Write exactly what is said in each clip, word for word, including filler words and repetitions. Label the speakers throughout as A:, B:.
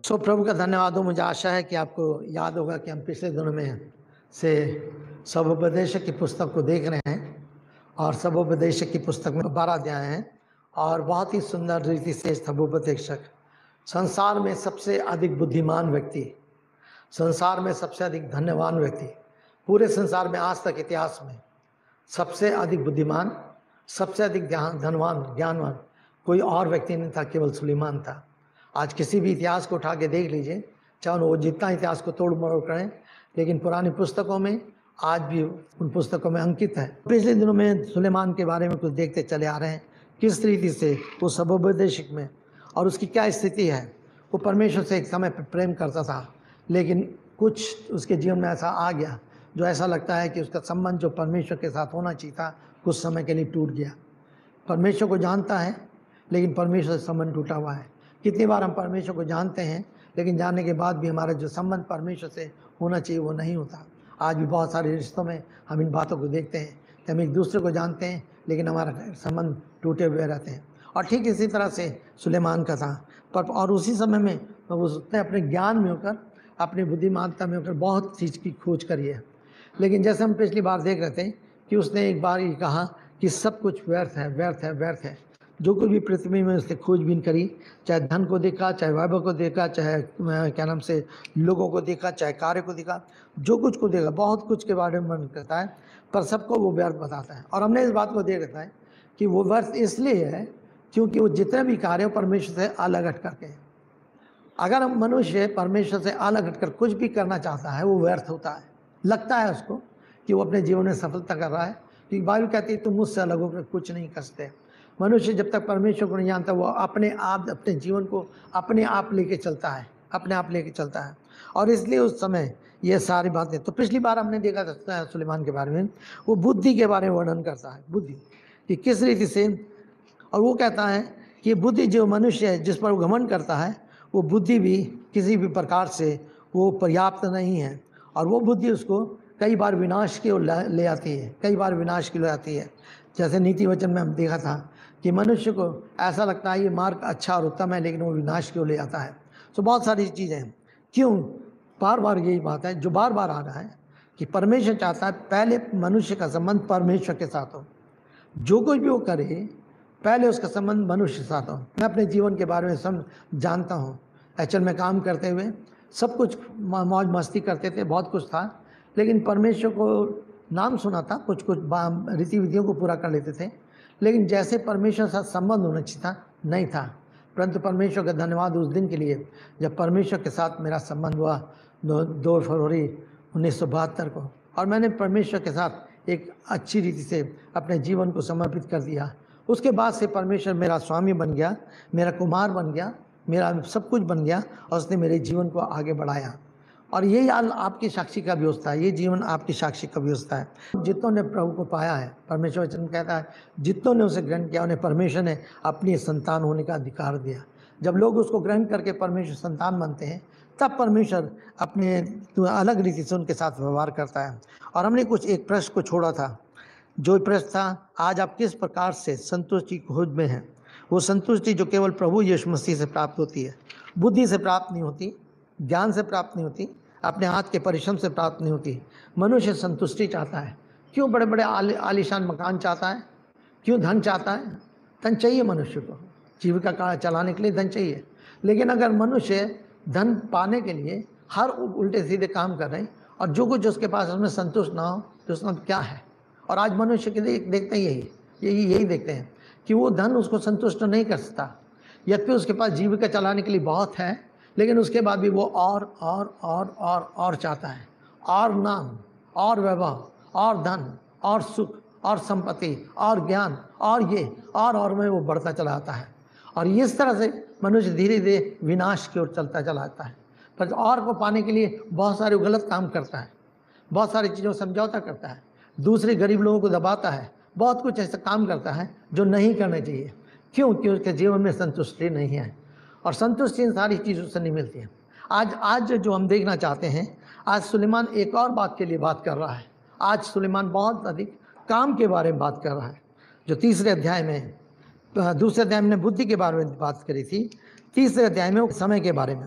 A: सो प्रभु का धन्यवाद हो। मुझे आशा है कि आपको याद होगा कि हम पिछले दिनों में से सबोपदेशक की पुस्तक को देख रहे हैं और सबोपदेशक की पुस्तक में बारह अध्याय हैं और बहुत ही सुंदर रीति से सबोपदेशक संसार में सबसे अधिक बुद्धिमान व्यक्ति, संसार में सबसे अधिक धन्यवान व्यक्ति, पूरे संसार में आज तक इतिहास में सबसे अधिक बुद्धिमान, सबसे अधिक धनवान, ज्ञानवान कोई और व्यक्ति नहीं था, केवल सुलेमान था। आज किसी भी इतिहास को उठा के देख लीजिए, चाहे वो जितना इतिहास को तोड़ मरोड़ करें, लेकिन पुरानी पुस्तकों में आज भी उन पुस्तकों में अंकित है। पिछले दिनों में सुलेमान के बारे में कुछ देखते चले आ रहे हैं, किस रीति से वो सबोपदेशक में और उसकी क्या स्थिति है। वो परमेश्वर से एक समय पर प्रेम करता था, लेकिन कुछ उसके जीवन में ऐसा आ गया जो ऐसा लगता है कि उसका संबंध जो परमेश्वर के साथ होना चाहिए था कुछ समय के लिए टूट गया। परमेश्वर को जानता है लेकिन परमेश्वर से संबंध टूटा हुआ है। कितनी बार हम परमेश्वर को जानते हैं लेकिन जानने के बाद भी हमारा जो संबंध परमेश्वर से होना चाहिए वो नहीं होता। आज भी बहुत सारे रिश्तों में हम इन बातों को देखते हैं कि हम एक दूसरे को जानते हैं लेकिन हमारा संबंध टूटे हुए रहते हैं। और ठीक इसी तरह से सुलेमान का था, पर और उसी समय में उसने अपने ज्ञान में होकर, अपनी बुद्धिमानता में होकर बहुत चीज़ की खोज करी है। लेकिन जैसे हम पिछली बार देख रहे थे कि उसने एक बार ये कहा कि सब कुछ व्यर्थ है, व्यर्थ है, व्यर्थ है। जो कुछ भी पृथ्वी में उसने खोजबीन करी, चाहे धन को देखा, चाहे वैभव को देखा, चाहे क्या नाम से लोगों को देखा, चाहे कार्य को देखा, जो कुछ को देखा, बहुत कुछ के बारे में मन करता है, पर सबको वो व्यर्थ बताता है। और हमने इस बात को देख रखा है कि वो व्यर्थ इसलिए है क्योंकि वो जितने भी कार्य परमेश्वर से अलग हट करके, अगर हम मनुष्य परमेश्वर से अलग हटकर कुछ भी करना चाहता है वो व्यर्थ होता है। लगता है उसको कि वो अपने जीवन में सफलता कर रहा है, क्योंकि बाइबल कहती है तुम मुझसे अलग होकर कुछ नहीं कर सकते। मनुष्य जब तक परमेश्वर को नहीं जानता वो अपने आप अपने जीवन को अपने आप लेके चलता है, अपने आप लेके चलता है। और इसलिए उस समय ये सारी बातें, तो पिछली बार हमने देखा था सुलेमान के बारे में, वो बुद्धि के बारे में वर्णन करता है, बुद्धि कि किस रीति से। और वो कहता है कि बुद्धि जो मनुष्य है जिस पर वो घमंड करता है वो बुद्धि भी किसी भी प्रकार से वो पर्याप्त नहीं है, और वो बुद्धि उसको कई बार विनाश की ओर ले आती है, कई बार विनाश की ओर आती है। जैसे नीति वचन में हम देखा था कि मनुष्य को ऐसा लगता है ये मार्ग अच्छा और उत्तम है, लेकिन वो विनाश की ओर ले आता है। तो बहुत सारी चीज़ें हैं। क्यों बार बार यही बात है जो बार बार आ रहा है कि परमेश्वर चाहता है पहले मनुष्य का संबंध परमेश्वर के साथ हो। जो कुछ भी वो करे पहले उसका संबंध मनुष्य के साथ हो। मैं अपने जीवन के बारे में सब जानता हूँ। एचएल में काम करते हुए सब कुछ मौज मस्ती करते थे, बहुत कुछ था, लेकिन परमेश्वर को नाम सुना था, कुछ कुछ रीति विधियों को पूरा कर लेते थे, लेकिन जैसे परमेश्वर के साथ संबंध होना चाहिए था नहीं था। परंतु परमेश्वर का धन्यवाद उस दिन के लिए जब परमेश्वर के साथ मेरा संबंध हुआ दो फरवरी उन्नीस सौ बहत्तर को, और मैंने परमेश्वर के साथ एक अच्छी रीति से अपने जीवन को समर्पित कर दिया। उसके बाद से परमेश्वर मेरा स्वामी बन गया, मेरा कुमार बन गया, मेरा सब कुछ बन गया, और उसने मेरे जीवन को आगे बढ़ाया। और यही हाल आपकी साक्षी का भी होता है, ये जीवन आपकी साक्षी का भी होता है। जितनों ने प्रभु को पाया है, परमेश्वर वचन कहता है जितनों ने उसे ग्रहण किया उन्हें परमेश्वर ने अपनी संतान होने का अधिकार दिया। जब लोग उसको ग्रहण करके परमेश्वर संतान बनते हैं तब परमेश्वर अपने अलग रीति से उनके साथ व्यवहार करता है। और हमने कुछ एक प्रश्न को छोड़ा था, जो प्रश्न था आज आप किस प्रकार से संतुष्टि की खोज में हैं। वो संतुष्टि जो केवल प्रभु यीशु मसीह से प्राप्त होती है, बुद्धि से प्राप्त नहीं होती, ज्ञान से प्राप्त नहीं होती, अपने हाथ के परिश्रम से प्राप्त नहीं होती। मनुष्य संतुष्टि चाहता है। क्यों बड़े बड़े आल, आलीशान मकान चाहता है, क्यों धन चाहता है? धन चाहिए मनुष्य को, जीविका का चलाने के लिए धन चाहिए। लेकिन अगर मनुष्य धन पाने के लिए हर उल्टे सीधे काम कर रहे हैं और जो कुछ उसके पास उसमें संतुष्ट ना हो तो उसका क्या है? और आज मनुष्य के देख देखते हैं यही यही यही देखते हैं कि वो धन उसको संतुष्ट नहीं कर सकता। यद्यपि उसके पास जीविका चलाने के लिए बहुत है, लेकिन उसके बाद भी वो और और और और और चाहता है, और नाम, और वैभव, और धन, और सुख, और संपत्ति, और ज्ञान, और ये और और में वो बढ़ता चला आता है। और इस तरह से मनुष्य धीरे धीरे विनाश की ओर चलता चला आता है। पर और को पाने के लिए बहुत सारे गलत काम करता है, बहुत सारी चीज़ों को समझौता करता है, दूसरे गरीब लोगों को दबाता है, बहुत कुछ ऐसा काम करता है जो नहीं करना चाहिए। क्योंकि उसके जीवन में संतुष्टि नहीं है, और संतुष्टि इन सारी चीज़ों से नहीं मिलती है। आज आज जो हम देखना चाहते हैं, आज सुलेमान एक और बात के लिए बात कर रहा है। आज सुलेमान बहुत अधिक काम के बारे में बात कर रहा है, जो तीसरे अध्याय में, दूसरे अध्याय में बुद्धि के बारे में बात करी थी, तीसरे अध्याय में समय के बारे में।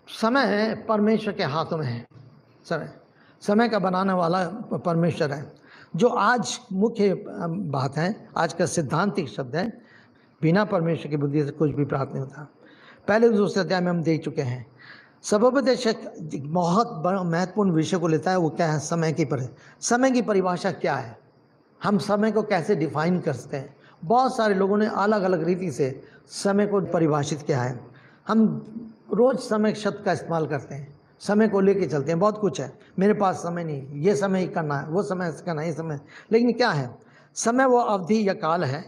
A: समय परमेश्वर के हाथों में है। समय समय का बनाने वाला परमेश्वर है। जो आज मुख्य बात है, आज का सिद्धांतिक शब्द है, बिना परमेश्वर की बुद्धि से कुछ भी प्राप्त नहीं होता। पहले दूसरे अध्याय में हम देख चुके हैं। सबोपदेशक बहुत बड़ा महत्वपूर्ण विषय को लेता है, वो क्या है? समय की परि समय की परिभाषा क्या है, हम समय को कैसे डिफाइन कर सकते हैं। बहुत सारे लोगों ने अलग अलग रीति से समय को परिभाषित किया है। हम रोज़ समय शब्द का इस्तेमाल करते हैं, समय को लेके चलते हैं, बहुत कुछ है, मेरे पास समय नहीं, ये समय ही करना है, वो समय करना है, ये समय। लेकिन क्या है समय? वो अवधि या काल है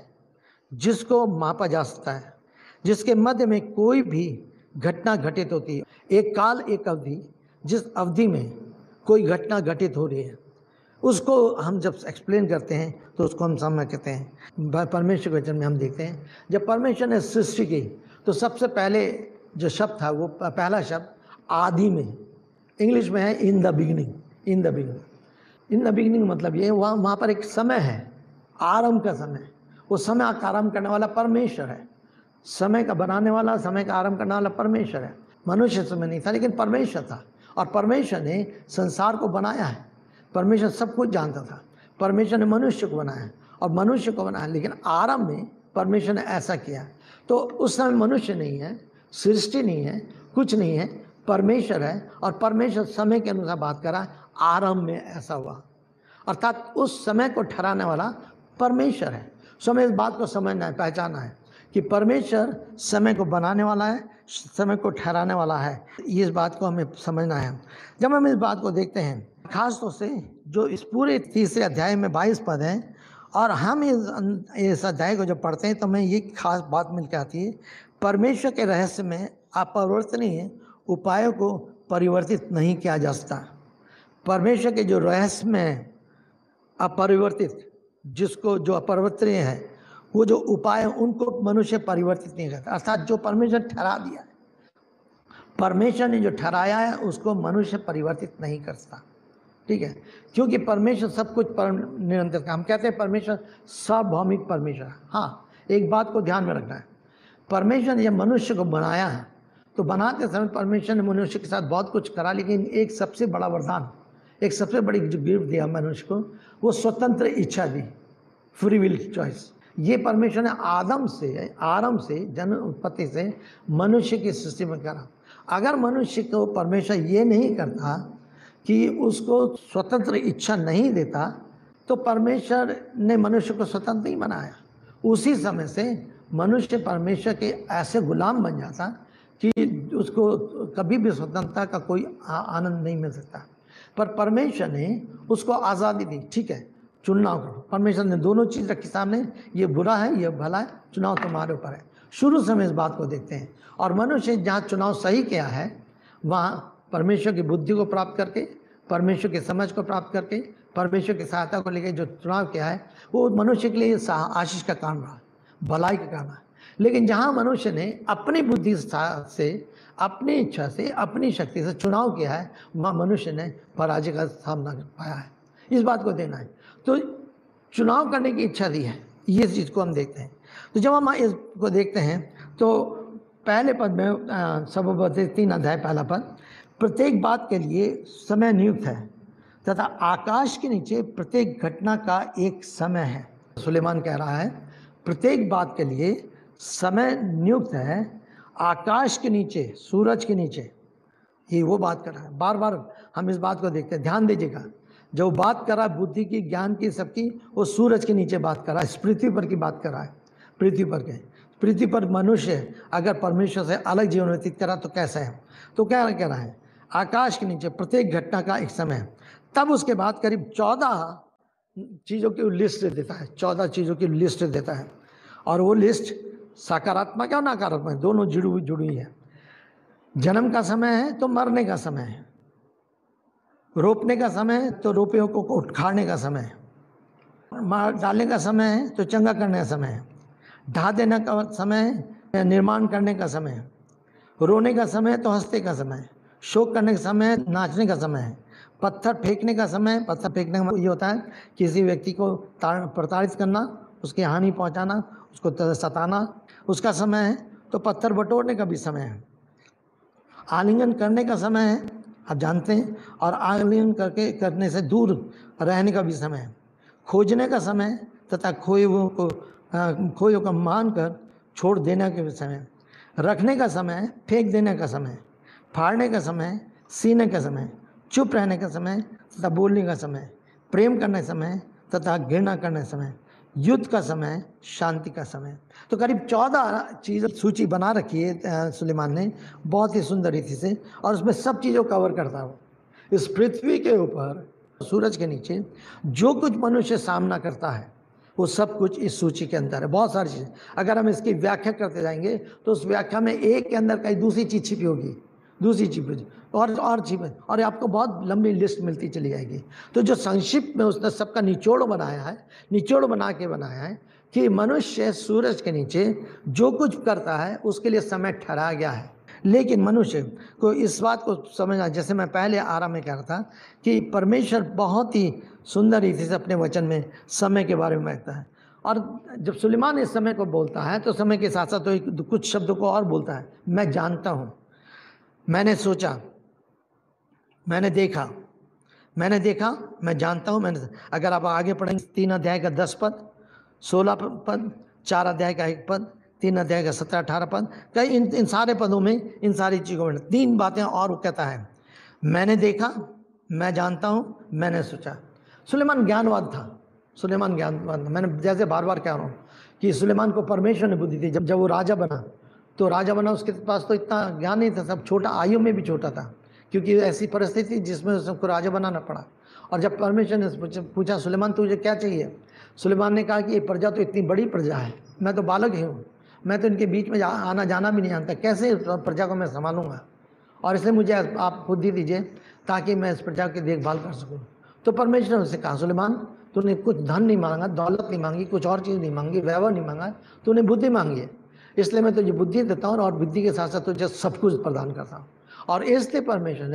A: जिसको मापा जा सकता है, जिसके मध्य में कोई भी घटना घटित होती है। एक काल, एक अवधि, जिस अवधि में कोई घटना घटित हो रही है, उसको हम जब एक्सप्लेन करते हैं तो उसको हम समय कहते हैं। परमेश्वर के वचन में हम देखते हैं, जब परमेश्वर ने सृष्टि की तो सबसे पहले जो शब्द था, वो पहला शब्द आदि में, इंग्लिश में है in the beginning. In the beginning in the beginning मतलब ये, वहाँ वहाँ पर एक समय है, आरंभ का समय। वो समय का आरंभ करने वाला परमेश्वर है। समय का बनाने वाला, समय का आरंभ करने वाला परमेश्वर है। मनुष्य समय नहीं था, लेकिन परमेश्वर था, और परमेश्वर ने संसार को बनाया है। परमेश्वर सब कुछ जानता था। परमेश्वर ने मनुष्य को बनाया और मनुष्य को बनाया, लेकिन आरंभ में परमेश्वर ने ऐसा किया। तो उस समय मनुष्य नहीं है, सृष्टि नहीं है, कुछ नहीं है, परमेश्वर है, और परमेश्वर समय के अनुसार बात कर रहा है। आरंभ में ऐसा हुआ, अर्थात उस समय को ठहराने वाला परमेश्वर है। सो हमें इस बात को समझना है, पहचाना है कि परमेश्वर समय को बनाने वाला है, समय को ठहराने वाला है। इस बात को हमें समझना है। जब हम इस बात को देखते हैं, खास तौर से जो इस पूरे तीसरे अध्याय में बाईस पद हैं, और हम इस इस अध्याय को जब पढ़ते हैं तो हमें ये खास बात मिल के आती है, परमेश्वर के रहस्य में अपरिवर्तनीय उपायों को परिवर्तित नहीं किया जा सकता। परमेश्वर के जो रहस्य में अपरिवर्तित, जिसको जो अपरिवर्तनीय है, वो जो उपाय उनको मनुष्य परिवर्तित नहीं करता। अर्थात जो परमेश्वर ठहरा दिया है, परमेश्वर ने जो ठहराया है, उसको मनुष्य परिवर्तित नहीं कर सकता। ठीक है, क्योंकि परमेश्वर सब कुछ पर निरंतर का, हम कहते हैं परमेश्वर सार्वभौमिक परमेश्वर। हाँ, एक बात को ध्यान में रखना है, परमेश्वर ने जब मनुष्य को बनाया है तो बनाते समय परमेश्वर ने मनुष्य के साथ बहुत कुछ करा, लेकिन एक सबसे बड़ा वरदान, एक सबसे बड़ी जो गिफ्ट दिया मनुष्य को, वो स्वतंत्र इच्छा दी, फ्री विल चॉइस। ये परमेश्वर ने आदम से, आरंभ से, जन्म उत्पत्ति से मनुष्य की सृष्टि में करा। अगर मनुष्य को परमेश्वर ये नहीं करता कि उसको स्वतंत्र इच्छा नहीं देता, तो परमेश्वर ने मनुष्य को स्वतंत्र नहीं बनाया। उसी समय से मनुष्य परमेश्वर के ऐसे गुलाम बन जाता कि उसको कभी भी स्वतंत्रता का कोई आनंद नहीं मिल सकता। पर परमेश्वर ने उसको आज़ादी दी। ठीक है, चुनाव करो। परमेश्वर ने दोनों चीज़ रखी सामने, ये बुरा है, ये भला है, चुनाव तुम्हारे ऊपर है। शुरू से हम इस बात को देखते हैं, और मनुष्य जहाँ चुनाव सही किया है, वहाँ परमेश्वर की बुद्धि को प्राप्त करके, परमेश्वर की समझ को प्राप्त करके, परमेश्वर की सहायता को लेकर जो चुनाव किया है, वो मनुष्य के लिए आशीष का कारण रहा, भलाई का कारण है। लेकिन जहाँ मनुष्य ने अपनी बुद्धि से, अपनी इच्छा से, अपनी शक्ति से चुनाव किया है, वहाँ मनुष्य ने पराजय का सामना कर पाया है। इस बात को देना है। तो चुनाव करने की इच्छा दी है, ये चीज़ को हम देखते हैं। तो जब हम इसको देखते हैं तो पहले पद में, सबोपदेश तीन अध्याय पहला पद, प्रत्येक बात के लिए समय नियुक्त है तथा आकाश के नीचे प्रत्येक घटना का एक समय है। सुलेमान कह रहा है, प्रत्येक बात के लिए समय नियुक्त है, आकाश के नीचे, सूरज के नीचे। ये वो बात कर रहा है। बार बार हम इस बात को देखते हैं, ध्यान दीजिएगा। जो बात कर रहा है बुद्धि की, ज्ञान की, सबकी, वो सूरज के नीचे बात कर रहा है, इस पृथ्वी पर की बात कर रहा है। पृथ्वी पर के पृथ्वी पर मनुष्य अगर परमेश्वर से अलग जीवन व्यतीत करा तो कैसा है? तो क्या कह रहा है? आकाश के नीचे प्रत्येक घटना का एक समय है। तब उसके बाद करीब चौदह चीज़ों की लिस्ट देता है, चौदह चीज़ों की लिस्ट देता है, और वो लिस्ट सकारात्मक है और नकारात्मक है, दोनों जुड़ी हुई जुड़ी है। जन्म का समय है तो मरने का समय है, रोपने का समय है तो रोपियों को उखाड़ने का समय है, मार डालने का समय है तो चंगा करने का समय है, ढा देने का समय है, निर्माण करने का समय है, रोने का समय है तो हंसने का समय है, शोक करने का समय है, नाचने का समय है, पत्थर फेंकने का समय है। पत्थर फेंकने का ये होता है किसी व्यक्ति को प्रताड़ित करना, उसकी हानि पहुंचाना, उसको सताना, उसका समय है। तो पत्थर बटोरने का भी समय है। आलिंगन करने का समय है, आप जानते हैं, और आलिंगन करके करने से दूर रहने का भी समय है। खोजने का समय तथा खोए हुओं को खोए को मानकर छोड़ देने का समय, रखने का समय, फेंक देने का समय, फाड़ने का समय, सीने का समय, चुप रहने का समय तथा बोलने का समय, प्रेम करने समय तथा घृणा करने समय, युद्ध का समय, शांति का समय। तो करीब चौदह चीज़ सूची बना रखी है सुलेमान ने बहुत ही सुंदर रीति से, और उसमें सब चीज़ों को कवर करता है। इस पृथ्वी के ऊपर, सूरज के नीचे जो कुछ मनुष्य सामना करता है वो सब कुछ इस सूची के अंदर है। बहुत सारी चीज़ें, अगर हम इसकी व्याख्या करते जाएंगे तो उस व्याख्या में एक के अंदर कई दूसरी चीज़ छिपी होगी, दूसरी चीज़ और और छिपी, और आपको बहुत लंबी लिस्ट मिलती चली जाएगी। तो जो संक्षिप्त में उसने सबका निचोड़ बनाया है, निचोड़ बना के बनाया है कि मनुष्य सूरज के नीचे जो कुछ करता है उसके लिए समय ठहराया गया है। लेकिन मनुष्य को इस बात को समझना, जैसे मैं पहले आराम में कह रहा था कि परमेश्वर बहुत ही सुंदर रीति से अपने वचन में समय के बारे में कहता है। और जब सुलेमान इस समय को बोलता है तो समय के साथ साथ तो एक कुछ शब्दों को और बोलता है। मैं जानता हूँ, मैंने सोचा, मैंने देखा, मैंने देखा, मैं जानता हूँ, मैंने। अगर आप आगे पढ़ेंगे तीन अध्याय का दस पद, सोलह पद, चार अध्याय का एक पद, तीन अध्याय का सत्रह अठारह पद, कई इन इन सारे पदों में इन सारी चीज़ों में तीन बातें और वो कहता है। मैंने देखा, मैं जानता हूँ, मैंने सोचा। सुलेमान ज्ञानवान था, सुलेमान ज्ञानवान था। मैंने जैसे बार बार कह रहा हूँ कि सुलेमान को परमेश्वर ने बुद्धि दी। जब जब वो राजा बना तो राजा बना उसके पास तो इतना ज्ञान नहीं था, सब छोटा, आयु में भी छोटा था, क्योंकि ऐसी परिस्थिति जिसमें सबको राजा बनाना पड़ा। और जब परमेश्वर ने पूछा सुलेमान तुझे क्या चाहिए, सुलेमान ने कहा कि ये प्रजा तो इतनी बड़ी प्रजा है, मैं तो बालक ही हूँ, मैं तो इनके बीच में जा, आना जाना भी नहीं जानता, कैसे प्रजा को मैं संभालूंगा, और इसलिए मुझे आप बुद्धि दीजिए ताकि मैं इस प्रजा की देखभाल कर सकूँ। तो परमेश्वर ने उससे कहा सुलेमान तूने कुछ धन नहीं मांगा, दौलत नहीं मांगी, कुछ और चीज़ नहीं मांगी, वैभव नहीं मांगा, तूने बुद्धि मांगी है, इसलिए मैं तुझे बुद्धि देता हूँ और बुद्धि के साथ साथ तुझे सब कुछ प्रदान करता हूँ। और इसलिए परमेश्वर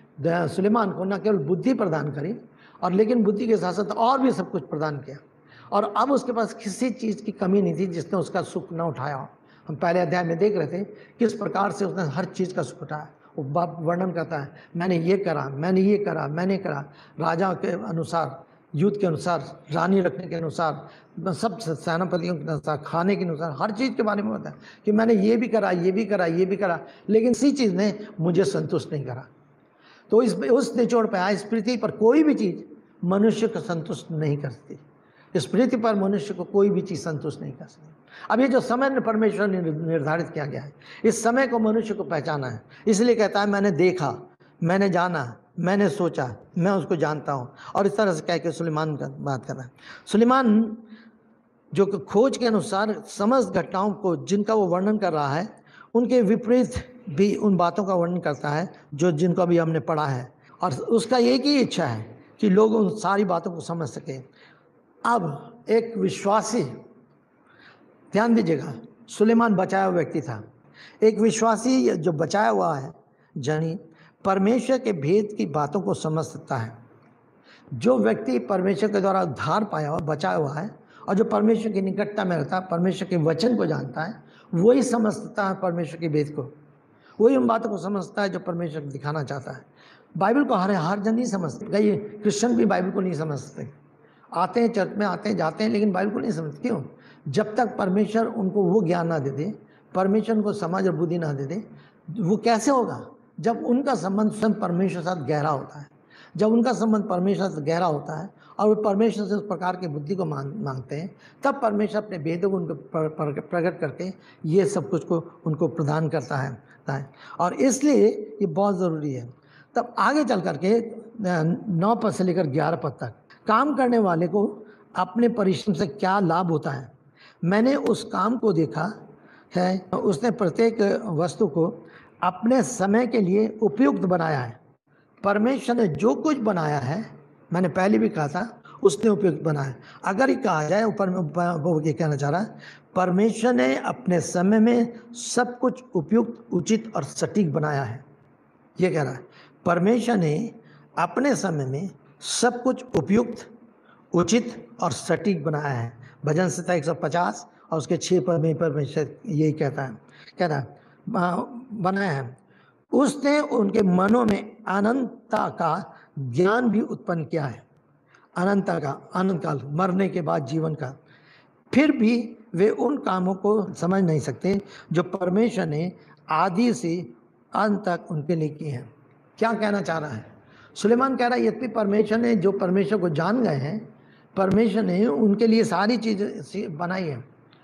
A: ने सुलेमान को न केवल बुद्धि प्रदान करी, और लेकिन बुद्धि के साथ साथ और भी सब कुछ प्रदान किया। और अब उसके पास किसी चीज़ की कमी नहीं थी जिसने उसका सुख न उठाया हो। हम पहले अध्याय में देख रहे थे किस प्रकार से उसने हर चीज़ का सुख उठाया। वो बाप वर्णन करता है, मैंने ये करा, मैंने ये करा, मैंने करा, राजा के अनुसार, युद्ध के अनुसार, रानी रखने के अनुसार, सब सेनापतियों के अनुसार, खाने के अनुसार, हर चीज़ के बारे में बताया कि मैंने ये भी करा, ये भी करा, ये भी करा, लेकिन इसी चीज़ ने मुझे संतुष्ट नहीं करा। तो इस उस निचोड़ पर आया, इस पृथ्वी पर कोई भी चीज़ मनुष्य को संतुष्ट नहीं करती। इस पृथ्वी पर मनुष्य को कोई भी चीज़ संतुष्ट नहीं कर सकती। अब ये जो समय परमेश्वर ने निर्धारित किया गया है, इस समय को मनुष्य को पहचाना है। इसलिए कहता है मैंने देखा, मैंने जाना, मैंने सोचा, मैं उसको जानता हूँ। और इस तरह से कह के सुलेमान का बात कर रहा है। सुलेमान जो खोज के अनुसार समस्त घटनाओं को जिनका वो वर्णन कर रहा है, उनके विपरीत भी उन बातों का वर्णन करता है जो जिनको अभी हमने पढ़ा है। और उसका एक ही इच्छा है कि लोग उन सारी बातों को समझ सकें। अब एक विश्वासी, ध्यान दीजिएगा, सुलेमान बचाया हुआ व्यक्ति था। एक विश्वासी जो बचाया हुआ है जनी परमेश्वर के भेद की बातों को समझ सकता है। जो व्यक्ति परमेश्वर के द्वारा उद्धार पाया हुआ, बचाया हुआ है, और जो परमेश्वर की निकटता में रहता है, परमेश्वर के वचन को जानता है, वही समझ सकता है परमेश्वर के भेद को, वही उन बातों को समझता है जो परमेश्वर दिखाना चाहता है। बाइबल को हर हर जन नहीं समझते, कई क्रिश्चियन भी बाइबल को नहीं समझते, आते हैं चर्च में, आते हैं जाते हैं, लेकिन बाइबल को नहीं समझते। क्यों? जब तक परमेश्वर उनको वो ज्ञान ना दे दे, परमेश्वर उनको समझ और बुद्धि ना दे दे। वो कैसे होगा? जब उनका संबंध स्वयं परमेश्वर के साथ गहरा होता है। जब उनका संबंध परमेश्वर से गहरा होता है और वो परमेश्वर से उस प्रकार की बुद्धि को मांग मांगते हैं, तब परमेश्वर अपने भेदों को उनको प्रकट करके ये सब कुछ को उनको प्रदान करता है। और इसलिए ये बहुत ज़रूरी है। तब आगे चल करके नौ पद से लेकर ग्यारह पद तक, काम करने वाले को अपने परिश्रम से क्या लाभ होता है। मैंने उस काम को देखा है, उसने प्रत्येक वस्तु को अपने समय के लिए उपयुक्त बनाया है। परमेश्वर ने जो कुछ बनाया है, मैंने पहले भी कहा था, उसने उपयुक्त बनाया। अगर ये कहा जाए, ऊपर में वो ये कहना चाह रहा है, परमेश्वर ने अपने समय में सब कुछ उपयुक्त, उचित और सटीक बनाया है। ये कह रहा है परमेश्वर ने अपने समय में सब कुछ उपयुक्त, उचित और सटीक बनाया है। भजन संहिता एक सौ पचास और उसके छः पद में परमेश्वर यही कहता है, कह रहा है बनाया है। उसने उनके मनों में अनंतता का ज्ञान भी उत्पन्न किया है, अनंतता का, अनंत काल, मरने के बाद जीवन का। फिर भी वे उन कामों को समझ नहीं सकते जो परमेश्वर ने आदि से अंत तक उनके लिए किए हैं। क्या कहना चाह रहा है सुलेमान? कह रहा है यद्यपि परमेश्वर ने, जो परमेश्वर को जान गए हैं, परमेश्वर ने उनके लिए सारी चीज़ें बनाई है।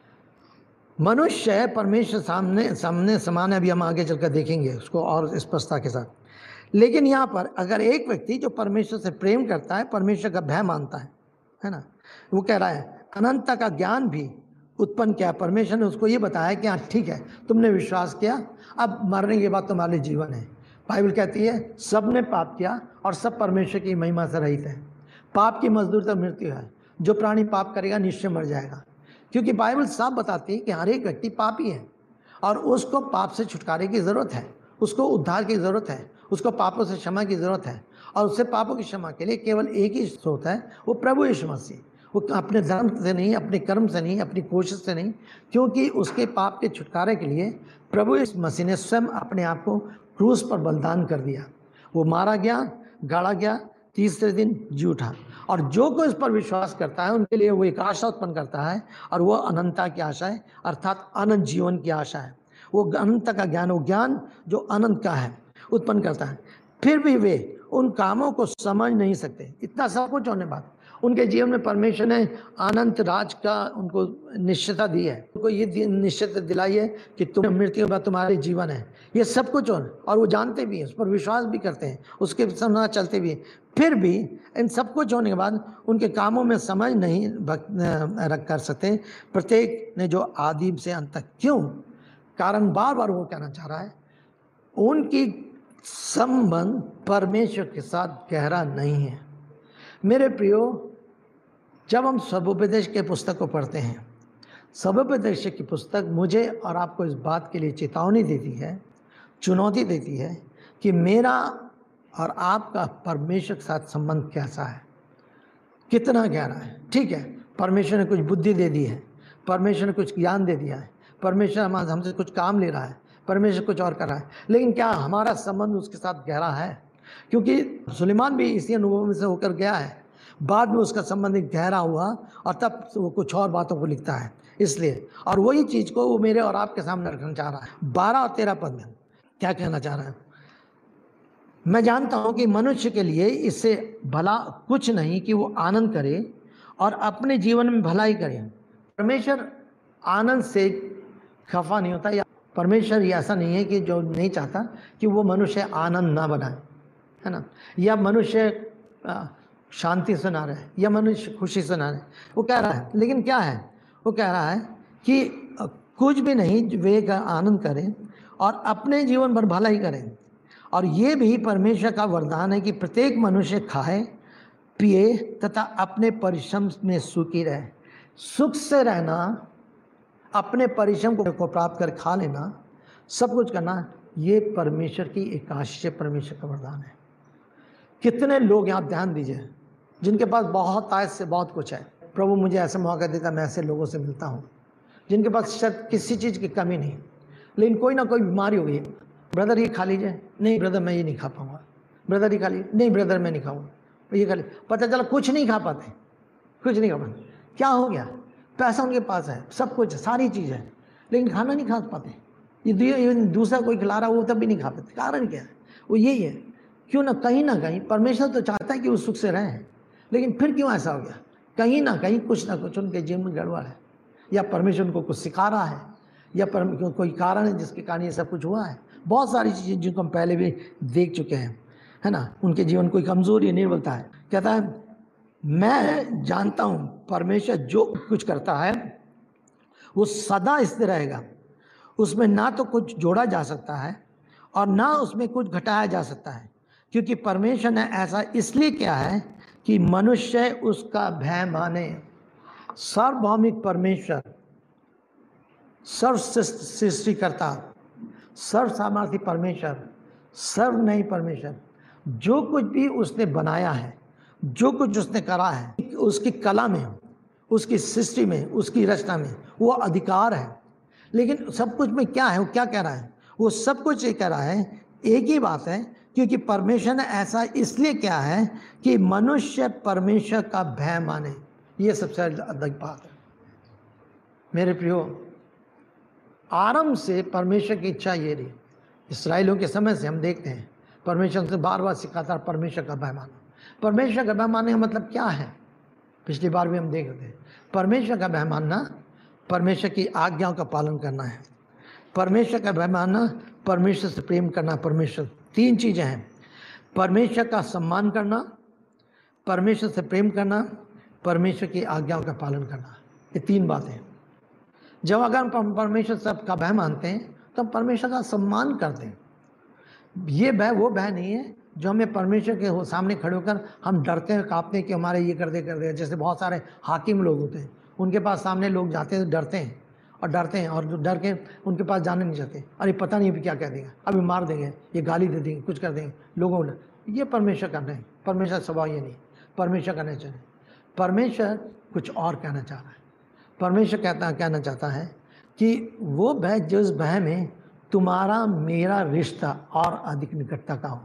A: मनुष्य है परमेश्वर सामने सामने समान है, अभी हम आगे चलकर देखेंगे उसको और स्पष्टता के साथ। लेकिन यहाँ पर अगर एक व्यक्ति जो परमेश्वर से प्रेम करता है, परमेश्वर का भय मानता है, है ना, वो कह रहा है अनंतता का ज्ञान भी उत्पन्न किया। परमेश्वर ने उसको ये बताया कि हाँ ठीक है, तुमने विश्वास किया, अब मरने के बाद तुम्हारे जीवन है। बाइबल कहती है सब ने पाप किया और सब परमेश्वर की महिमा से रहित है। पाप की मजदूर तो मृत्यु है, जो प्राणी पाप करेगा निश्चय मर जाएगा। क्योंकि बाइबल साफ बताती है कि हर एक व्यक्ति पापी है और उसको पाप से छुटकारे की ज़रूरत है, उसको उद्धार की ज़रूरत है, उसको पापों से क्षमा की ज़रूरत है। और उससे पापों की क्षमा के लिए केवल एक ही स्रोत है, वो प्रभु यीशु मसीह। वो अपने धर्म से नहीं, अपने कर्म से नहीं, अपनी कोशिश से नहीं, क्योंकि उसके पाप के छुटकारे के लिए प्रभु यीशु मसीह ने स्वयं अपने आप को क्रूस पर बलिदान कर दिया। वो मारा गया, गाड़ा गया, तीसरे दिन जी उठा। और जो कोई इस पर विश्वास करता है उनके लिए वो एक आशा उत्पन्न करता है, और वो अनंतता की आशा है, अर्थात अनंत जीवन की आशा है। वो अनंत का ज्ञान, वो ज्ञान जो अनंत का है, उत्पन्न करता है। फिर भी वे उन कामों को समझ नहीं सकते। इतना सब कुछ होने बाद उनके जीवन में परमेश्वर ने अनंत राज का उनको निश्चयता दी है, उनको ये निश्चयता दिलाई है कि तुम मृत्यु के बाद तुम्हारे जीवन है। ये सब कुछ हो, और वो जानते भी हैं, उस पर विश्वास भी करते हैं, उसके साथ चलते भी हैं। फिर भी इन सब कुछ होने के बाद उनके कामों में समझ नहीं रख कर सकते, प्रत्येक ने जो आदि से अंत तक। क्यों? कारण बार बार वो कहना चाह रहा है, उनकी संबंध परमेश्वर के साथ गहरा नहीं है। मेरे प्रियो, जब हम स्वोपदेश के पुस्तक को पढ़ते हैं, स्वोपदेश की पुस्तक मुझे और आपको इस बात के लिए चेतावनी देती है, चुनौती देती है कि मेरा और आपका परमेश्वर के साथ संबंध कैसा है, कितना गहरा है। ठीक है, परमेश्वर ने कुछ बुद्धि दे दी है, परमेश्वर ने कुछ ज्ञान दे दिया है, परमेश्वर हम हमसे कुछ काम ले रहा है, परमेश्वर कुछ और कर रहा है, लेकिन क्या हमारा संबंध उसके साथ गहरा है? क्योंकि सुलेमान भी इसी अनुभव में से होकर गया है, बाद में उसका संबंध गहरा हुआ और तब वो कुछ और बातों को लिखता है। इसलिए, और वही चीज़ को वो मेरे और आपके सामने रखना चाह रहा है। बारह और तेरह पद में क्या कहना चाह रहा है? मैं जानता हूँ कि मनुष्य के लिए इससे भला कुछ नहीं कि वो आनंद करे और अपने जीवन में भलाई करे। परमेश्वर आनंद से खफा नहीं होता, या परमेश्वर ये ऐसा नहीं है कि जो नहीं चाहता कि वो मनुष्य आनंद ना बनाए, है ना, या मनुष्य शांति से ना रहे, या मनुष्य खुशी से ना रहे। वो कह रहा है, लेकिन क्या है, वो कह रहा है कि कुछ भी नहीं, वे का आनंद करें और अपने जीवन भर भलाई करें। और ये भी परमेश्वर का वरदान है कि प्रत्येक मनुष्य खाए पिए तथा अपने परिश्रम में सुखी रहे। सुख से रहना, अपने परिश्रम को प्राप्त कर खा लेना, सब कुछ करना, ये परमेश्वर की एक आशीष, परमेश्वर का वरदान है। कितने लोग यहाँ ध्यान दीजिए जिनके पास बहुत आय से बहुत कुछ है। प्रभु मुझे ऐसा मौका देता, मैं ऐसे लोगों से मिलता हूँ जिनके पास शायद किसी चीज़ की कमी नहीं, लेकिन कोई ना कोई बीमारी हो गई। ब्रदर ये खा लीजिए, नहीं ब्रदर मैं ये नहीं खा पाऊँगा। ब्रदर ये खा लीजिए, नहीं ब्रदर मैं नहीं खाऊँगा। ये खा लीजिए, पता चला कुछ नहीं खा पाते, कुछ नहीं खा पाते। क्या हो गया? पैसा उनके पास है, सब कुछ, सारी चीज़ है, लेकिन खाना नहीं खा पाते। ये दूसरा कोई खिला रहा हो तब भी नहीं खा पाते। कारण क्या है? वो यही है, क्यों ना कहीं ना कहीं परमेश्वर तो चाहता है कि वो सुख से रहें, लेकिन फिर क्यों ऐसा हो गया? कहीं ना कहीं कुछ ना कुछ उनके जीवन में गड़बड़ है, या परमेश्वर उनको कुछ सिखा रहा है, या पर कोई कारण है जिसके कारण ये सब कुछ हुआ है। बहुत सारी चीज़ें जिनको हम पहले भी देख चुके हैं, है ना। उनके जीवन कोई कमज़ोरी नहीं बोलता है। कहता है मैं जानता हूँ परमेश्वर जो कुछ करता है वो सदा स्थिर रहेगा, उसमें ना तो कुछ जोड़ा जा सकता है और ना उसमें कुछ घटाया जा सकता है, क्योंकि परमेश्वर ने ऐसा इसलिए किया है कि मनुष्य उसका भय माने। सार्वभौमिक परमेश्वर, सर्व सृष्टिकर्ता, सर्व सामर्थ्य परमेश्वर, सर्व नहीं परमेश्वर, जो कुछ भी उसने बनाया है, जो कुछ उसने करा है, उसकी कला में, उसकी सृष्टि में, उसकी रचना में वो अधिकार है। लेकिन सब कुछ में क्या है, वो क्या कह रहा है? वो सब कुछ ये कह रहा है एक ही बात है, क्योंकि परमेश्वर ने ऐसा इसलिए क्या है कि मनुष्य परमेश्वर का भय माने। ये सबसे अधिक बात है मेरे प्रियो। आरंभ से परमेश्वर की इच्छा ये रही, इसराइलियों के समय से हम देखते हैं परमेश्वर से बार बार सिखाता परमेश्वर का भय मानो। परमेश्वर का भय मानने का मतलब क्या है? पिछली बार भी हम देख रहे थे, परमेश्वर का भय मानना परमेश्वर की आज्ञाओं का पालन करना है। परमेश्वर का भय मानना परमेश्वर से प्रेम करना। परमेश्वर तीन चीज़ें हैं, परमेश्वर का सम्मान करना, परमेश्वर से प्रेम करना, परमेश्वर की आज्ञाओं का पालन करना। ये तीन बातें। जब अगर हम परमेश्वर सब का भय मानते हैं तो हम परमेश्वर का सम्मान करते हैं। ये भय वो भय नहीं है जो हमें परमेश्वर के सामने खड़े होकर हम डरते हैं, कांपते हैं कि हमारे ये कर दे कर दे। जैसे बहुत सारे हाकिम लोग होते हैं, उनके पास सामने लोग जाते हैं तो डरते हैं और डरते हैं और डर के उनके पास जाने नहीं चाहते। अरे पता नहीं अभी क्या कह देगा, अभी मार देंगे, ये गाली दे देंगे, कुछ कर देंगे लोगों ने। ये परमेश्वर करना है, परमेश्वर स्वभाव ये नहीं। परमेश्वर करना चाहिए, परमेश्वर कुछ और कहना चाह रहा है। परमेश्वर कहता कहना चाहता है कि वो भय जिस भय में तुम्हारा मेरा रिश्ता और अधिक निकटता का हो,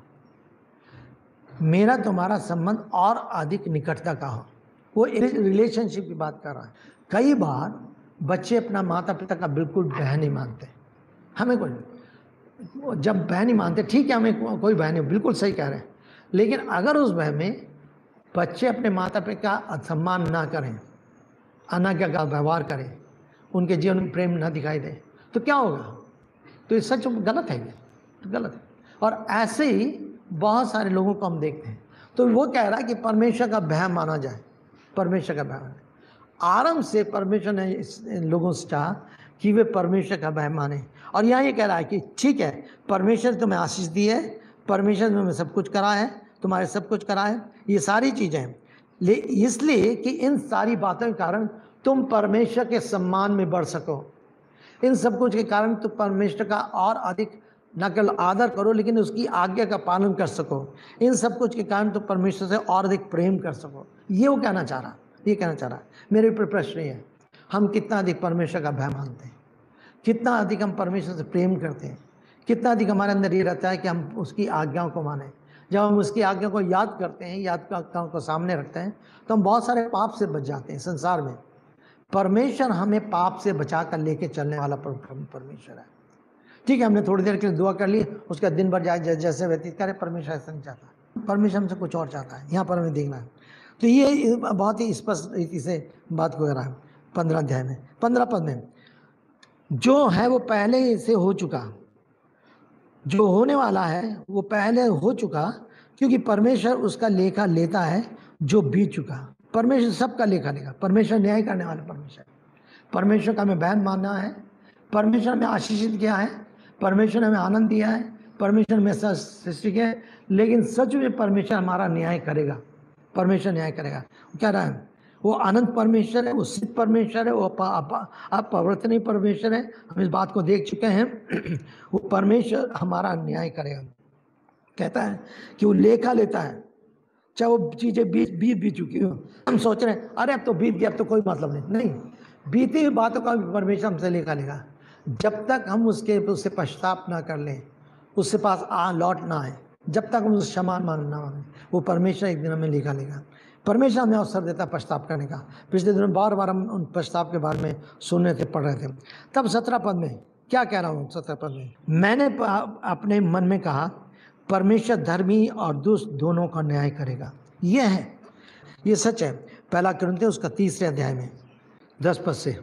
A: मेरा तुम्हारा संबंध और अधिक निकटता का हो। वो रिलेशनशिप की बात कर रहा है। कई बार बच्चे अपना माता पिता का बिल्कुल भय नहीं मानते। हमें कोई जब भय नहीं मानते, ठीक है, हमें कोई भय नहीं, बिल्कुल सही कह रहे हैं। लेकिन अगर उस भय में बच्चे अपने माता पिता का सम्मान ना करें, अनाज्ञा का व्यवहार करें, उनके जीवन में प्रेम ना दिखाई दे, तो क्या होगा? तो ये सच गलत है, ये तो गलत है। और ऐसे ही बहुत सारे लोगों को हम देखते हैं। तो वो कह रहा है कि परमेश्वर का भय माना जाए, परमेश्वर का भय माने। आरंभ से परमेश्वर ने इस लोगों से चाहा कि वे परमेश्वर का भय माने। और यहाँ ये कह रहा है कि ठीक है, परमेश्वर ने तुम्हें आशीष दी है, परमेश्वर ने तुम्हें सब कुछ करा है, तुम्हारे सब कुछ करा है, ये सारी चीज़ें हैं। ले इसलिए कि इन सारी बातों के कारण तुम परमेश्वर के सम्मान में बढ़ सको। इन सब कुछ के कारण तुम परमेश्वर का और अधिक न केवल आदर करो, लेकिन उसकी आज्ञा का पालन कर सको। इन सब कुछ के कारण तुम परमेश्वर से और अधिक प्रेम कर सको। ये वो कहना चाह रहा ये कहना चाह रहा है। मेरे ऊपर प्रश्न ये है, हम कितना अधिक परमेश्वर का भय मानते हैं, कितना अधिक हम परमेश्वर से प्रेम करते हैं, कितना अधिक हमारे अंदर ये रहता है कि हम उसकी आज्ञाओं को माने। जब हम उसकी आज्ञा को याद करते हैं, याद आज्ञाओं को सामने रखते हैं, तो हम बहुत सारे पाप से बच जाते हैं। संसार में परमेश्वर हमें पाप से बचा कर लेके चलने वाला परमेश्वर है। ठीक है, हमने थोड़ी देर के लिए दुआ कर ली, उसका दिन भर जाए जैसे व्यतीत करे, परमेश्वर ऐसा नहीं चाहता। परमेश्वर हमसे कुछ और चाहता है, यहाँ पर हमें देखना है। तो ये बहुत ही स्पष्ट रीति से बात को कर रहा है। पंद्रह अध्याय में पंद्रह पद में, जो है वो पहले से हो चुका, जो होने वाला है वो पहले हो चुका, क्योंकि परमेश्वर उसका लेखा लेता है जो बीत चुका। परमेश्वर सबका लेखा लेगा। परमेश्वर न्याय करने वाला परमेश्वर। परमेश्वर का हमें बहन मानना है, परमेश्वर हमें आशीषित किया है, परमेश्वर ने हमें आनंद दिया है, परमेश्वर में सृष्टि किया है। लेकिन सच में परमेश्वर हमारा न्याय करेगा। परमेश्वर न्याय करेगा। क्या रहा है? वो अनंत परमेश्वर है, वो सिद्ध परमेश्वर है, वो अपरिवर्तनीय परमेश्वर है। हम इस बात को देख चुके हैं। वो परमेश्वर हमारा न्याय करेगा। कहता है कि वो लेखा लेता है, चाहे वो चीज़ें बीत बीत भी चुकी हो। हम सोच रहे हैं अरे अब तो बीत गया, अब तो कोई मतलब नहीं। नहीं, बीती हुई बातों का परमेश्वर हमसे लेखा लेगा। जब तक हम उसके उससे पश्चाताप ना कर लें, उससे पास आ लौट ना आए, जब तक हम उस क्षमा मान ना माने, वो परमेश्वर एक दिन हमें लेखा लेगा। परमेश्वर हमें अवसर देता है पश्चाताप करने का। पिछले दिनों बार बार हम उन पश्चाताप के बारे में सुन रहे थे, पढ़ रहे थे। तब सत्रह पद में क्या कह रहा हूँ? सत्रह पद में मैंने अपने मन में कहा, परमेश्वर धर्मी और दुष्ट दोनों का न्याय करेगा। ये है, ये सच है। पहला कुरिन्थियों उसका तीसरे अध्याय में दस पद से,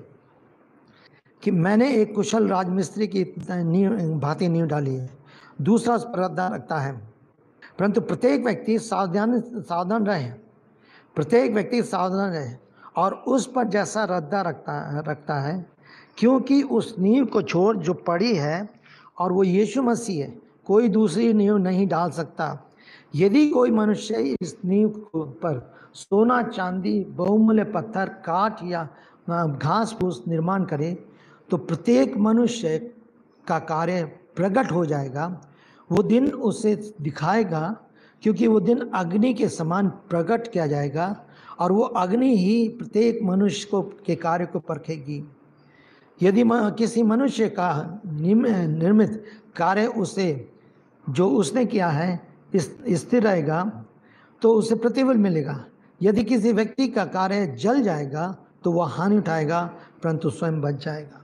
A: कि मैंने एक कुशल राजमिस्त्री की भांति नींव डाली है, दूसरा उस पर रद्दा रखता है, परंतु प्रत्येक व्यक्ति सावधान सावधान रहे प्रत्येक व्यक्ति सावधान रहे और उस पर जैसा रद्दा रखता रखता है, क्योंकि उस नींव को छोड़ जो पड़ी है और वो यीशु मसीह है, कोई दूसरी नींव नहीं डाल सकता। यदि कोई मनुष्य इस नींव पर सोना, चांदी, बहुमूल्य पत्थर, काठ या घास फूस निर्माण करे, तो प्रत्येक मनुष्य का कार्य प्रकट हो जाएगा। वो दिन उसे दिखाएगा, क्योंकि वो दिन अग्नि के समान प्रकट किया जाएगा, और वो अग्नि ही प्रत्येक मनुष्य को के कार्य को परखेगी। यदि किसी मनुष्य का निर्मित कार्य उसे जो उसने किया है स्थिर रहेगा तो उसे प्रतिफल मिलेगा। यदि किसी व्यक्ति का कार्य जल जाएगा तो वह हानि उठाएगा, परंतु स्वयं बच जाएगा।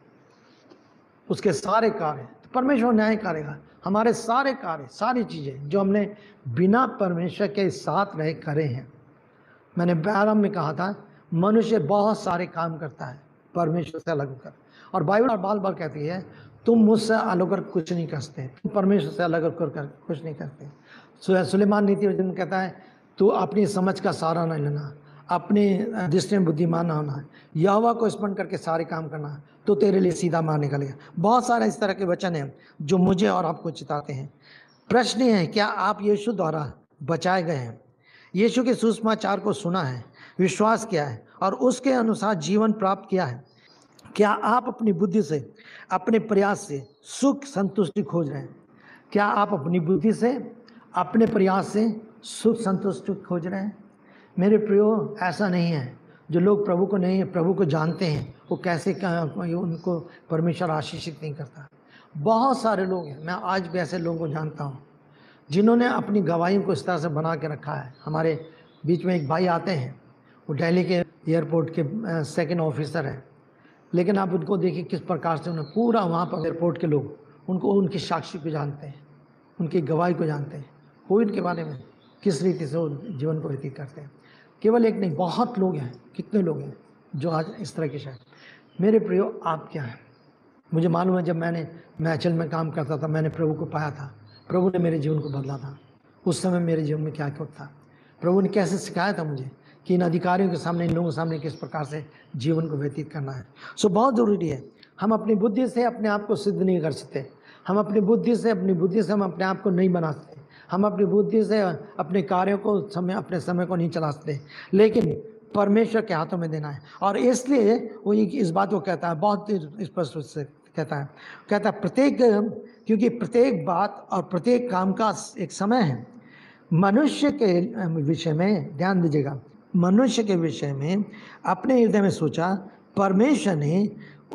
A: उसके सारे कार्य तो परमेश्वर न्याय करेगा। हमारे सारे कार्य, सारी चीज़ें जो हमने बिना परमेश्वर के साथ रहे करे हैं। मैंने प्रारंभ में कहा था, मनुष्य बहुत सारे काम करता है परमेश्वर से अलग होकर, और बाइबल बार बार कहती है तुम मुझसे अलग होकर कुछ नहीं करते, तुम परमेश्वर से अलग होकर कर, कुछ नहीं करते। सुलेमान नीति वचन में कहता है तू अपनी समझ का सहारा नहीं लेना, अपनी दृष्टि में बुद्धिमान ना होना, यहोवा को स्मरण करके सारे काम करना, तो तेरे लिए सीधा मार्ग निकलेगा। बहुत सारे इस तरह के वचन हैं जो मुझे और आपको चिताते हैं। प्रश्न ये है, क्या आप यीशु द्वारा बचाए गए हैं? यीशु के सुसमाचार को सुना है, विश्वास किया है और उसके अनुसार जीवन प्राप्त किया है? क्या आप अपनी बुद्धि से, अपने प्रयास से सुख संतुष्टि खोज रहे हैं? क्या आप अपनी बुद्धि से, अपने प्रयास से सुख संतुष्टि खोज रहे हैं? मेरे प्रियो, ऐसा नहीं है। जो लोग प्रभु को नहीं, प्रभु को जानते हैं, वो कैसे उनको परमेश्वर आशीषित नहीं करता। बहुत सारे लोग हैं, मैं आज भी ऐसे लोगों को जानता हूँ जिन्होंने अपनी गवाहियों को इस तरह से बना के रखा है। हमारे बीच में एक भाई आते हैं, वो दिल्ली के एयरपोर्ट के सेकंड ऑफिसर हैं, लेकिन आप उनको देखिए किस प्रकार से उन्हें पूरा वहाँ पर एयरपोर्ट के लोग उनको, उनकी साक्षी को जानते हैं, उनकी गवाही को जानते हैं, वो इनके बारे में किस रीति से वो जीवन को व्यतीत करते हैं। केवल एक नहीं, बहुत लोग हैं, कितने लोग हैं जो आज इस तरह के शायद। मेरे प्रियो, आप क्या हैं? मुझे मालूम है, जब मैंने मैचल में काम करता था, मैंने प्रभु को पाया था, प्रभु ने मेरे जीवन को बदला था। उस समय मेरे जीवन में क्या क्या था, प्रभु ने कैसे सिखाया था मुझे कि इन अधिकारियों के सामने, इन लोगों के सामने किस प्रकार से जीवन को व्यतीत करना है। सो बहुत ज़रूरी है। हम अपनी बुद्धि से अपने आप को सिद्ध नहीं कर सकते, हम अपनी बुद्धि से अपनी बुद्धि से हम अपने आप को नहीं बना सकते, हम अपनी बुद्धि से अपने कार्यों को, समय अपने समय को नहीं चला सकते, लेकिन परमेश्वर के हाथों में देना है। और इसलिए वो इस बात को कहता है, बहुत स्पष्ट रूप से कहता है कहता है प्रत्येक, क्योंकि प्रत्येक बात और प्रत्येक काम का एक समय है। मनुष्य के विषय में ध्यान दीजिएगा, मनुष्य के विषय में अपने हृदय में सोचा, परमेश्वर ने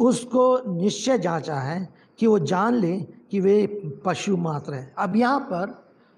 A: उसको निश्चय जांचा है कि वो जान ले कि वे पशु मात्र है। अब यहाँ पर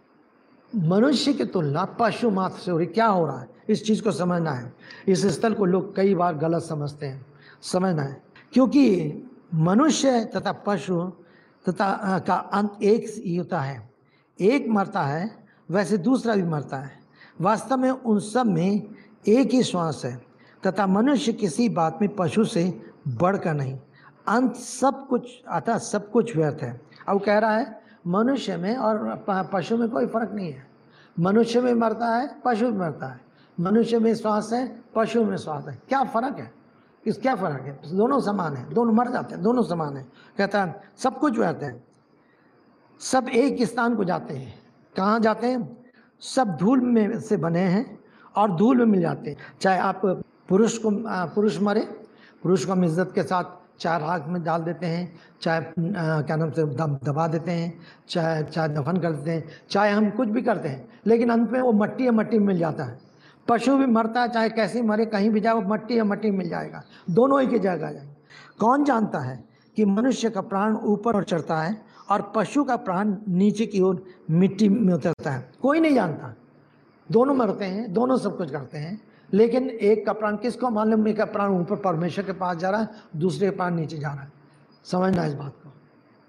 A: मनुष्य की तुलना पशु मात्र से हो रही। क्या हो रहा है, इस चीज़ को समझना है। इस स्थल को लोग कई बार गलत समझते हैं, समझना है, क्योंकि मनुष्य तथा पशु तथा का अंत एक ही होता है। एक मरता है, वैसे दूसरा भी मरता है। वास्तव में उन सब में एक ही श्वास है, तथा मनुष्य किसी बात में पशु से बढ़कर नहीं। अंत सब कुछ, अतः सब कुछ व्यर्थ है। अब कह रहा है मनुष्य में और पशु में कोई फर्क नहीं है। मनुष्य में मरता है, पशु में मरता है। मनुष्य में श्वास है, पशु में श्वास है। क्या फर्क है? इस क्या फर्क है? दोनों समान है, दोनों मर जाते हैं, दोनों समान है। कहता है सब कुछ व्यर्थ है, सब एक स्थान को जाते हैं। कहाँ जाते हैं? सब धूल में से बने हैं और धूल में मिल जाते हैं। चाहे आप पुरुष को, पुरुष मरे, पुरुष को हम इज्जत के साथ चाहे राख में डाल देते हैं, चाहे क्या नाम से दब दबा देते हैं, चाहे चाहे दफन कर देते हैं, चाहे हम कुछ भी करते हैं, लेकिन अंत में वो मट्टी या मट्टी में मिल जाता है। पशु भी मरता है, चाहे कैसे मरे, कहीं भी जाए वो मट्टी या मट्टी में मिल जाएगा, दोनों एक ही जगह आ जाएंगे। कौन जानता है कि मनुष्य का प्राण ऊपर और चढ़ता है और पशु का प्राण नीचे की ओर मिट्टी में उतरता है? कोई नहीं जानता। दोनों मरते हैं, दोनों सब कुछ करते हैं, लेकिन एक का प्राण किसको मालूम? एक का प्राण ऊपर परमेश्वर के पास जा रहा है, दूसरे का प्राण नीचे जा रहा है। समझना इस बात को।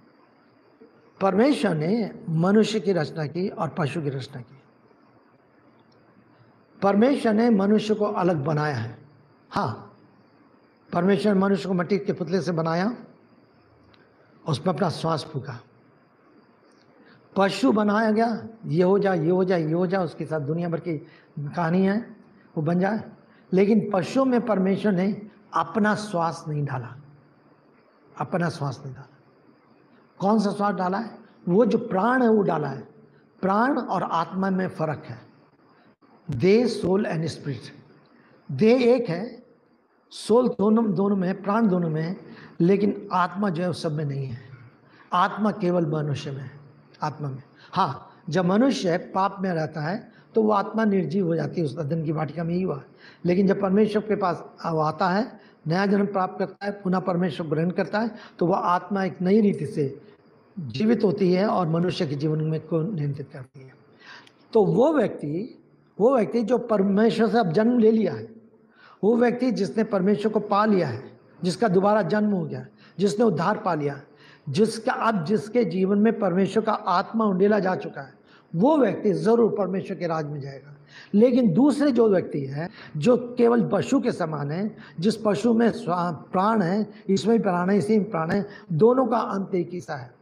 A: परमेश्वर ने मनुष्य की रचना की और पशु की रचना की। परमेश्वर ने मनुष्य को अलग बनाया है। हाँ, परमेश्वर ने मनुष्य को मिट्टी के पुतले से बनाया, उसमें अपना श्वास फूका। पशु बनाया गया, ये हो जाए, ये हो जाए, ये हो जाए, उसके साथ दुनिया भर की कहानी है, वो बन जाए। लेकिन पशु में परमेश्वर ने अपना श्वास नहीं डाला, अपना श्वास नहीं डाला। कौन सा श्वास डाला है? वो जो प्राण है वो डाला है। प्राण और आत्मा में फर्क है। देह, सोल एंड स्पिरिट। देह एक है, सोल दोनों दोनों में है, प्राण दोनों में है, लेकिन आत्मा जो है उस सब में नहीं है। आत्मा केवल मनुष्य में है, आत्मा में। हाँ, जब मनुष्य पाप में रहता है तो वो आत्मा निर्जीव हो जाती है। उस अदन की वाटिका में ही हुआ। लेकिन जब परमेश्वर के पास वो आता है, नया जन्म प्राप्त करता है, पुनः परमेश्वर ग्रहण करता है, तो वह आत्मा एक नई रीति से जीवित होती है और मनुष्य के जीवन में को नियंत्रित करती है। तो वो व्यक्ति वो व्यक्ति जो परमेश्वर से अब जन्म ले लिया है, वो व्यक्ति जिसने परमेश्वर को पा लिया है, जिसका दोबारा जन्म हो गया, जिसने उद्धार पा लिया, जिसका अब जिसके जीवन में परमेश्वर का आत्मा उंडेला जा चुका है, वो व्यक्ति ज़रूर परमेश्वर के राज में जाएगा। लेकिन दूसरे जो व्यक्ति है जो केवल पशु के समान है, जिस पशु में प्राण है, इसमें भी प्राण है, इसी में प्राण है, दोनों का अंत एक ही सा है।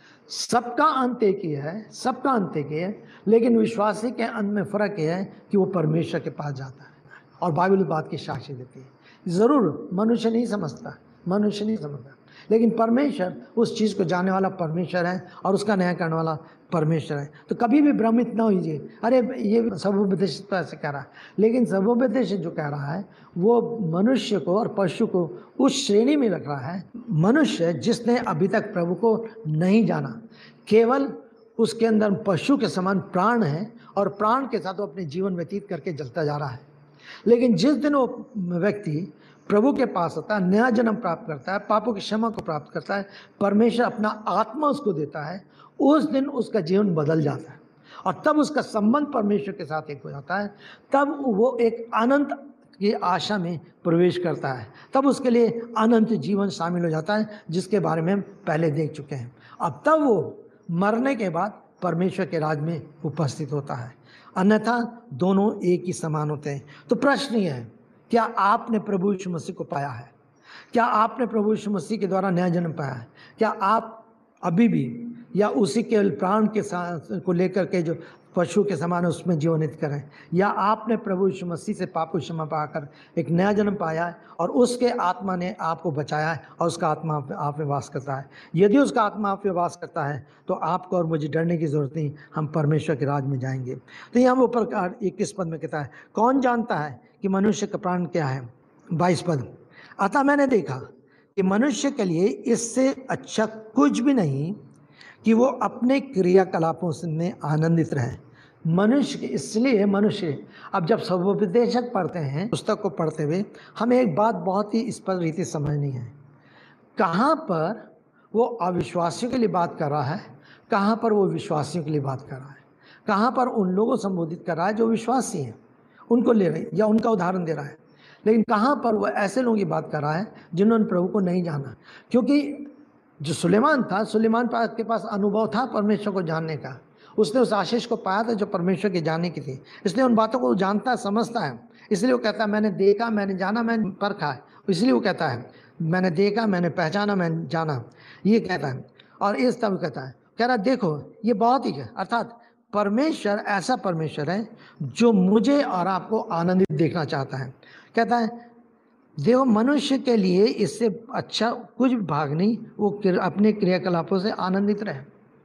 A: सबका अंत एक ही है, सबका अंत एक ही है, लेकिन विश्वासी के अंत में फ़र्क यह है कि वो परमेश्वर के पास जाता है और बाइबल इस बात की साक्षी देती है। ज़रूर मनुष्य नहीं समझता, मनुष्य नहीं समझता, लेकिन परमेश्वर उस चीज़ को जानने वाला परमेश्वर है और उसका न्याय करने वाला परमेश्वर है। तो कभी भी भ्रमित ना होइए, अरे ये सर्वोपदेश तो ऐसे कह रहा है, लेकिन सर्वोपदेश जो कह रहा है वो मनुष्य को और पशु को उस श्रेणी में रख रहा है। मनुष्य जिसने अभी तक प्रभु को नहीं जाना, केवल उसके अंदर पशु के समान प्राण है और प्राण के साथ वो अपने जीवन व्यतीत करके जलता जा रहा है। लेकिन जिस दिन वो व्यक्ति प्रभु के पास होता है, नया जन्म प्राप्त करता है, पापों की क्षमा को प्राप्त करता है, परमेश्वर अपना आत्मा उसको देता है, उस दिन उसका जीवन बदल जाता है और तब उसका संबंध परमेश्वर के साथ एक हो जाता है। तब वो एक अनंत की आशा में प्रवेश करता है, तब उसके लिए अनंत जीवन शामिल हो जाता है, जिसके बारे में हम पहले देख चुके हैं। अब तब वो मरने के बाद परमेश्वर के राज में उपस्थित होता है, अन्यथा दोनों एक ही समान होते हैं। तो प्रश्न ये है, क्या आपने प्रभु यीशु मसीह को पाया है? क्या आपने प्रभु यीशु मसीह के द्वारा नया जन्म पाया है? क्या आप अभी भी या उसी केवल प्राण के साथ को लेकर के जो पशु के समान उसमें जीवनित करें, या आपने प्रभु यीशु मसीह से पापों की क्षमा पाकर एक नया जन्म पाया है और उसके आत्मा ने आपको बचाया है और उसका आत्मा आप में वास करता है? यदि उसका आत्मा आप में वास करता है तो आपको और मुझे डरने की ज़रूरत नहीं, हम परमेश्वर के राज में जाएंगे। तो यहाँ ऊपर इक्कीस पद में कहता है, कौन जानता है कि मनुष्य का प्राण क्या है? बाईस पद, अतः मैंने देखा कि मनुष्य के लिए इससे अच्छा कुछ भी नहीं कि वो अपने क्रियाकलापों में आनंदित रहे। मनुष्य के इसलिए मनुष्य अब जब सर्वोपदेशक पढ़ते हैं, पुस्तक को पढ़ते हुए हमें एक बात बहुत ही स्पष्ट रीति समझनी है, कहाँ पर वो अविश्वासियों के लिए बात कर रहा है, कहाँ पर वो विश्वासियों के लिए बात कर रहा है, कहाँ पर उन लोगों को संबोधित कर रहा है जो विश्वासी हैं, उनको ले रहे या उनका उदाहरण दे रहा है, लेकिन कहाँ पर वो ऐसे लोगों की बात कर रहा है जिन्होंने प्रभु को नहीं जाना। क्योंकि जो सुलेमान था, सुलेमान के पास अनुभव था परमेश्वर को जानने का, उसने उस आशीष को पाया था जो परमेश्वर के जानने की थी, इसलिए उन बातों को जानता है, समझता है, इसलिए वो कहता है मैंने देखा, मैंने जाना, मैंने परखा है। इसलिए वो कहता है मैंने देखा, मैंने पहचाना, मैंने जाना, ये कहता है। और इस तब कहता है, कह रहा देखो ये बहुत ही है, अर्थात परमेश्वर ऐसा परमेश्वर है जो मुझे और आपको आनंदित देखना चाहता है। कहता है देखो मनुष्य के लिए इससे अच्छा कुछ भाग नहीं, वो अपने क्रियाकलापों से आनंदित रहे,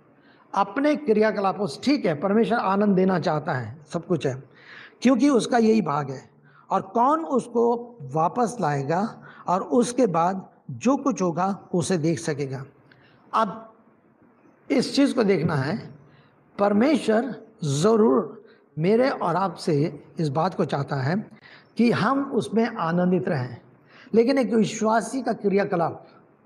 A: अपने क्रियाकलापों से। ठीक है, परमेश्वर आनंद देना चाहता है, सब कुछ है, क्योंकि उसका यही भाग है, और कौन उसको वापस लाएगा और उसके बाद जो कुछ होगा उसे देख सकेगा। अब इस चीज़ को देखना है, परमेश्वर ज़रूर मेरे और आपसे इस बात को चाहता है कि हम उसमें आनंदित रहें, लेकिन एक विश्वासी का क्रियाकलाप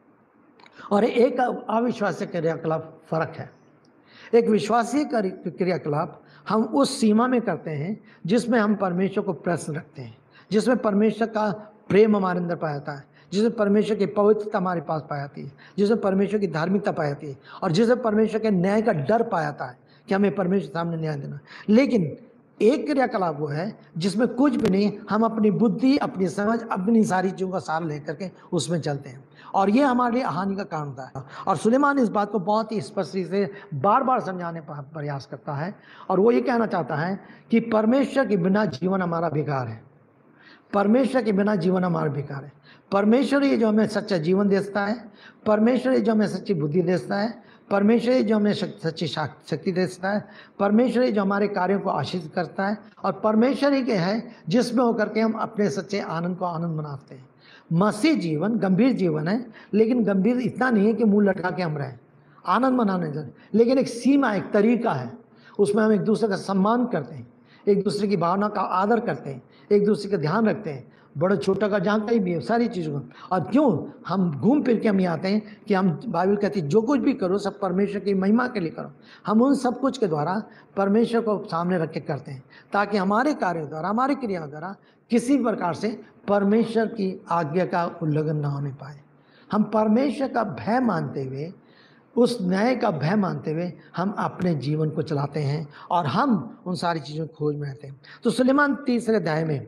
A: और एक अविश्वासी क्रियाकलाप फ़र्क है। एक विश्वासी का क्रियाकलाप हम उस सीमा में करते हैं जिसमें हम परमेश्वर को प्रश्न रखते हैं, जिसमें परमेश्वर का प्रेम हमारे अंदर पाया जाता है, जिसमें परमेश्वर की पवित्रता हमारे पास पाई जाती है, जिसमें परमेश्वर की धार्मिकता पाई जाती है, और जिसमें परमेश्वर के न्याय का डर पाया जाता है कि हमें परमेश्वर सामने न्याय देना। लेकिन एक क्रियाकलाप वो है जिसमें कुछ भी नहीं, हम अपनी बुद्धि, अपनी समझ, अपनी सारी चीज़ों का सार लेकर के उसमें चलते हैं, और ये हमारे लिए हानि का कारण होता है। और सुलेमान इस बात को बहुत ही स्पष्ट से बार बार समझाने का प्रयास करता है, और वो ये कहना चाहता है कि परमेश्वर के बिना जीवन हमारा बेकार है, परमेश्वर के बिना जीवन हमारा बेकार है। परमेश्वर ये जो हमें सच्चा जीवन देता है, परमेश्वर ये जो हमें सच्ची बुद्धि देता है, परमेश्वर जो हमें सच्ची शक्ति देता है, परमेश्वर जो हमारे कार्यों को आशीष करता है, और परमेश्वर ही के है जिसमें होकर के हम अपने सच्चे आनंद को आनंद मनाते हैं। मसीह जीवन गंभीर जीवन है, लेकिन गंभीर इतना नहीं है कि मुंह लटका के हम रहें, आनंद मनाने जाए, लेकिन एक सीमा, एक तरीका है, उसमें हम एक दूसरे का सम्मान करते हैं, एक दूसरे की भावना का आदर करते हैं, एक दूसरे का ध्यान रखते हैं, बड़े छोटा का जहाँ कहीं भी है, सारी चीज़ों का। और क्यों हम घूम फिर के हम ये आते हैं कि हम, बाइबल कहती है जो कुछ भी करो सब परमेश्वर की महिमा के लिए करो। हम उन सब कुछ के द्वारा परमेश्वर को सामने रख के करते हैं, ताकि हमारे कार्यों द्वारा, हमारी क्रियाओं द्वारा किसी प्रकार से परमेश्वर की आज्ञा का उल्लंघन ना होने पाए। हम परमेश्वर का भय मानते हुए, उस न्याय का भय मानते हुए हम अपने जीवन को चलाते हैं और हम उन सारी चीज़ों की खोज में रहते हैं। तो सुलेमान तीसरे अध्याय में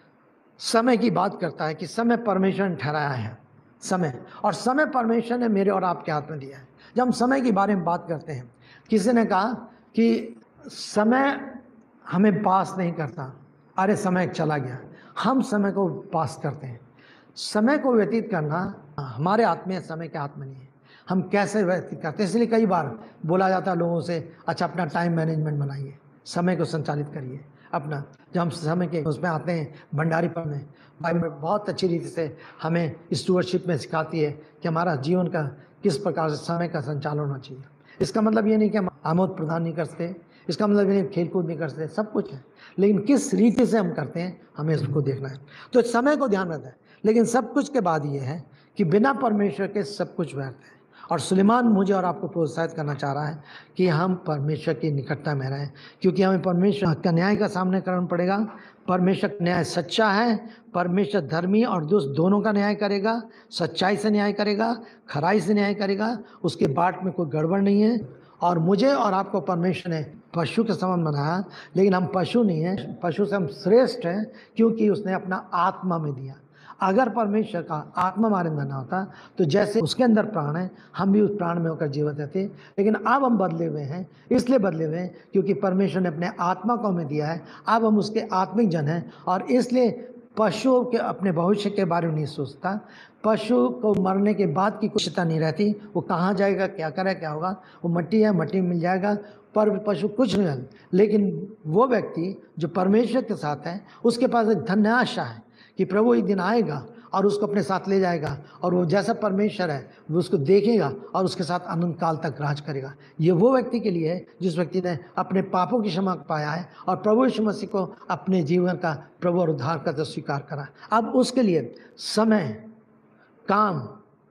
A: समय की बात करता है कि समय परमेश्वर ने ठहराया है, समय, और समय परमेश्वर ने मेरे और आपके हाथ में दिया है। जब हम समय के बारे में बात करते हैं, किसी ने कहा कि समय हमें पास नहीं करता, अरे समय चला गया। हम समय को पास करते हैं। समय को व्यतीत करना हमारे हाथ में है, समय के हाथ में नहीं है। हम कैसे व्यतीत करते हैं, इसलिए कई बार बोला जाता है लोगों से, अच्छा अपना टाइम मैनेजमेंट बनाइए, समय को संचालित करिए अपना। जब हम समय के उसमें आते हैं, भंडारीपन में बाइबल बहुत अच्छी रीति से हमें स्टूअरशिप में सिखाती है कि हमारा जीवन का किस प्रकार से समय का संचालन होना चाहिए। इसका मतलब ये नहीं कि हम आमोद प्रदान नहीं करते, इसका मतलब ये नहीं खेल कूद नहीं करते, सब कुछ है, लेकिन किस रीति से हम करते हैं हमें इसको देखना है। तो समय को ध्यान रखना है, लेकिन सब कुछ के बाद ये है कि बिना परमेश्वर के सब कुछ व्यर्थ है। और सुलेमान मुझे और आपको प्रोत्साहित करना चाह रहा है कि हम परमेश्वर की निकटता में रहें, क्योंकि हमें परमेश्वर का न्याय का सामना करना पड़ेगा। परमेश्वर का न्याय सच्चा है, परमेश्वर धर्मी और दुष्ट दोनों का न्याय करेगा, सच्चाई से न्याय करेगा, खराई से न्याय करेगा, उसके बाट में कोई गड़बड़ नहीं है। और मुझे और आपको परमेश्वर ने पशु के समान बनाया, लेकिन हम पशु नहीं हैं, पशु से हम श्रेष्ठ हैं, क्योंकि उसने अपना आत्मा में दिया। अगर परमेश्वर का आत्मा हमारे अंदर ना होता तो जैसे उसके अंदर प्राण है, हम भी उस प्राण में होकर जीवित रहते। लेकिन अब हम बदले हुए हैं, इसलिए बदले हुए हैं क्योंकि परमेश्वर ने अपने आत्मा को हमें दिया है। अब हम उसके आत्मिक जन हैं, और इसलिए पशु के अपने भविष्य के बारे में नहीं सोचता। पशु को मरने के बाद की कुछ चिंता नहीं रहती, वो कहाँ जाएगा, क्या करे, क्या होगा, वो मट्टी है, मट्टी में मिल जाएगा, पर पशु कुछ नहीं है। लेकिन वो व्यक्ति जो परमेश्वर के साथ है, उसके पास एक धन्य आशा है कि प्रभु एक दिन आएगा और उसको अपने साथ ले जाएगा, और वो जैसा परमेश्वर है वो उसको देखेगा और उसके साथ अनंत काल तक राज करेगा। ये वो व्यक्ति के लिए है जिस व्यक्ति ने अपने पापों की क्षमा पाया है और प्रभु यीशु मसीह को अपने जीवन का प्रभु और उद्धारकर्ता का स्वीकार करा। अब उसके लिए समय, काम,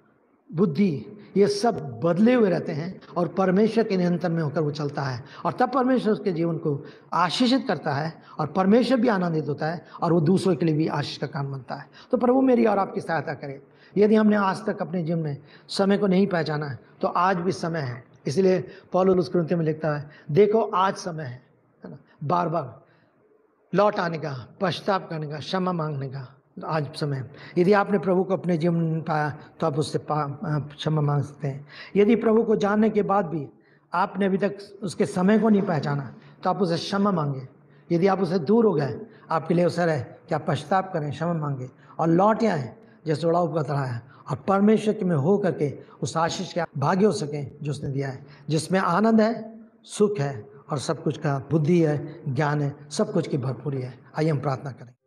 A: बुद्धि, ये सब बदले हुए रहते हैं और परमेश्वर के नियंत्रण में होकर वो चलता है, और तब परमेश्वर उसके जीवन को आशीषित करता है और परमेश्वर भी आनंदित होता है और वो दूसरों के लिए भी आशीष का काम बनता है। तो प्रभु मेरी और आपकी सहायता करे। यदि हमने आज तक अपने जीवन में समय को नहीं पहचाना है तो आज भी समय है। इसलिए पौलुस कुरिन्थियों में लिखता है, देखो आज समय है, है ना, बार बार लौट आने का, पश्चाताप करने का, क्षमा मांगने का आज समय। यदि आपने प्रभु को अपने जीवन में पाया तो आप उससे क्षमा मांग सकते हैं। यदि प्रभु को जानने के बाद भी आपने अभी तक उसके समय को नहीं पहचाना तो आप उसे क्षमा मांगे। यदि आप उससे दूर हो गए, आपके लिए अवसर है कि आप पश्चाताप करें, क्षमा मांगे और लौट आएँ जैसे उड़ाऊ का तरह है, और परमेश्वर के में हो करके उस आशीष के भागी हो सकें जो उसने दिया है, जिसमें आनंद है, सुख है और सब कुछ का बुद्धि है, ज्ञान है, सब कुछ की भरपूरी है। आइए हम प्रार्थना करें।